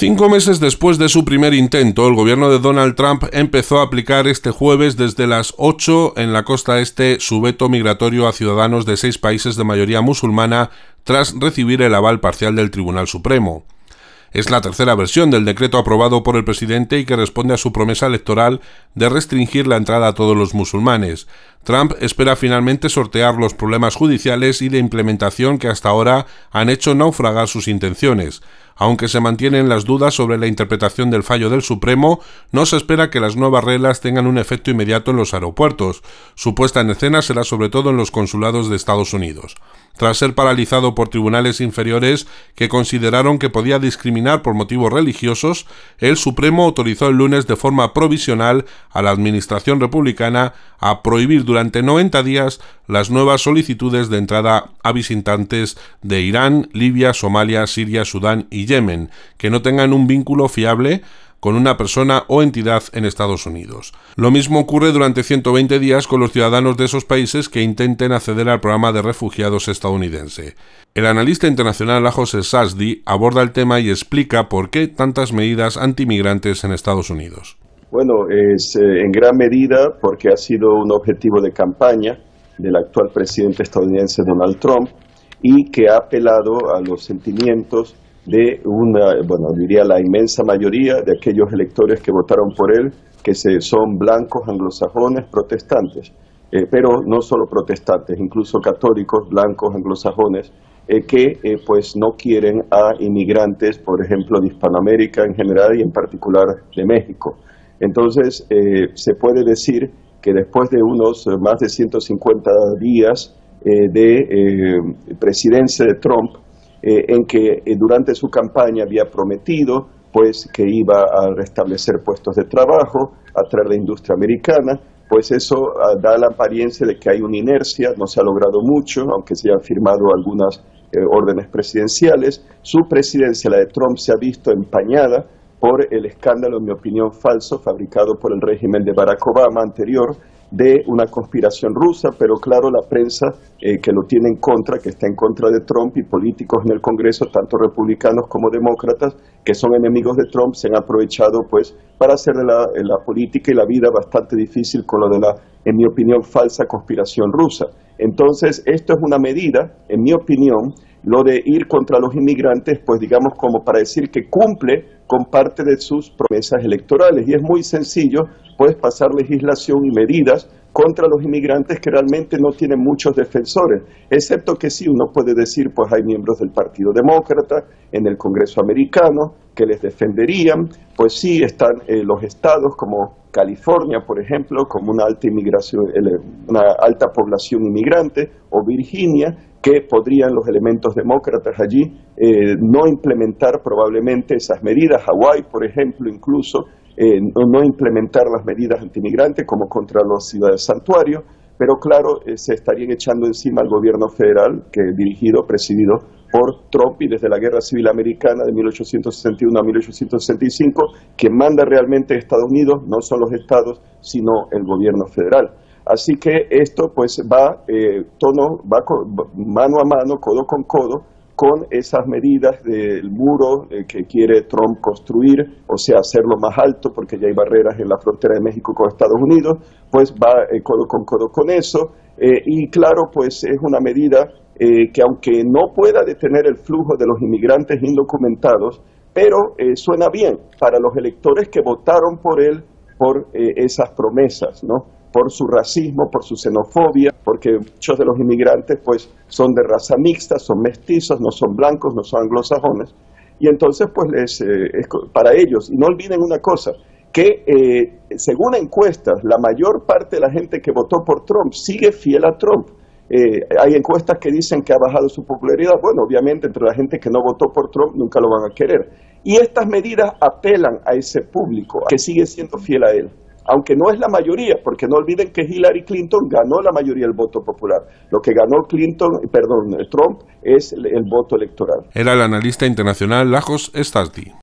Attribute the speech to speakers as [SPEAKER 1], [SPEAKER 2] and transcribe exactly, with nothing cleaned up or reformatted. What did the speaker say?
[SPEAKER 1] Cinco meses después de su primer intento, el gobierno de Donald Trump empezó a aplicar este jueves desde las ocho en la costa este su veto migratorio a ciudadanos de seis países de mayoría musulmana tras recibir el aval parcial del Tribunal Supremo. Es la tercera versión del decreto aprobado por el presidente y que responde a su promesa electoral de restringir la entrada a todos los musulmanes. Trump espera finalmente sortear los problemas judiciales y de implementación que hasta ahora han hecho naufragar sus intenciones. Aunque se mantienen las dudas sobre la interpretación del fallo del Supremo, no se espera que las nuevas reglas tengan un efecto inmediato en los aeropuertos. Su puesta en escena será sobre todo en los consulados de Estados Unidos. Tras ser paralizado por tribunales inferiores que consideraron que podía discriminar por motivos religiosos, el Supremo autorizó el lunes de forma provisional a la administración republicana a prohibir durante noventa días las nuevas solicitudes de entrada a visitantes de Irán, Libia, Somalia, Siria, Sudán y Yemen, que no tengan un vínculo fiable con una persona o entidad en Estados Unidos. Lo mismo ocurre durante ciento veinte días con los ciudadanos de esos países que intenten acceder al programa de refugiados estadounidense. El analista internacional Lajos El-Sazdi aborda el tema y explica por qué tantas medidas antimigrantes en Estados Unidos.
[SPEAKER 2] Bueno, es eh, en gran medida porque ha sido un objetivo de campaña del actual presidente estadounidense Donald Trump y que ha apelado a los sentimientos de una, bueno, diría la inmensa mayoría de aquellos electores que votaron por él, que se, son blancos, anglosajones, protestantes, eh, pero no solo protestantes, incluso católicos, blancos, anglosajones, eh, que eh, pues no quieren a inmigrantes, por ejemplo, de Hispanoamérica en general y en particular de México. Entonces, eh, se puede decir que después de unos eh, más de ciento cincuenta días eh, de eh, presidencia de Trump, Eh, en que eh, durante su campaña había prometido pues que iba a restablecer puestos de trabajo, a traer la industria americana, pues eso uh, da la apariencia de que hay una inercia, no se ha logrado mucho, aunque se hayan firmado algunas eh, órdenes presidenciales. Su presidencia, la de Trump, se ha visto empañada por el escándalo, en mi opinión, falso, fabricado por el régimen de Barack Obama anterior, de una conspiración rusa, pero claro, la prensa eh, que lo tiene en contra, que está en contra de Trump, y políticos en el Congreso, tanto republicanos como demócratas, que son enemigos de Trump, se han aprovechado pues para hacer de la, la política y la vida bastante difícil con lo de la, en mi opinión, falsa conspiración rusa. Entonces, esto es una medida, en mi opinión, lo de ir contra los inmigrantes, pues digamos como para decir que cumple con parte de sus promesas electorales. Y es muy sencillo, pues pasar legislación y medidas contra los inmigrantes que realmente no tienen muchos defensores, excepto que sí, uno puede decir, pues hay miembros del Partido Demócrata en el Congreso americano que les defenderían, pues sí, están eh, los estados como California, por ejemplo, como una alta inmigración, una alta población inmigrante, o Virginia, que podrían los elementos demócratas allí eh, no implementar probablemente esas medidas. Hawái, por ejemplo, incluso eh, no, no implementar las medidas antimigrantes como contra las ciudades santuario, pero claro, eh, se estarían echando encima al gobierno federal, que dirigido, presidido por Trump, y desde la Guerra Civil Americana de mil ochocientos sesenta y uno a mil ochocientos sesenta y cinco, quien manda realmente Estados Unidos no son los estados, sino el gobierno federal. Así que esto pues va, eh, tono, va co mano a mano, codo con codo, con esas medidas del muro eh, que quiere Trump construir, o sea, hacerlo más alto porque ya hay barreras en la frontera de México con Estados Unidos, pues va eh, codo con codo con eso, eh, y claro, pues es una medida eh, que aunque no pueda detener el flujo de los inmigrantes indocumentados, pero eh, suena bien para los electores que votaron por él por eh, esas promesas, ¿no? Por su racismo, por su xenofobia, porque muchos de los inmigrantes pues son de raza mixta, son mestizos, no son blancos, no son anglosajones, y entonces pues les, eh, es para ellos. Y no olviden una cosa, que eh, según encuestas, la mayor parte de la gente que votó por Trump sigue fiel a Trump. Eh, hay encuestas que dicen que ha bajado su popularidad. Bueno, obviamente entre la gente que no votó por Trump nunca lo van a querer. Y estas medidas apelan a ese público que sigue siendo fiel a él, aunque no es la mayoría, porque no olviden que Hillary Clinton ganó la mayoría del voto popular. Lo que ganó Clinton, perdón, Trump es el, el voto electoral.
[SPEAKER 1] Era el analista internacional Lajos El-Sazdi.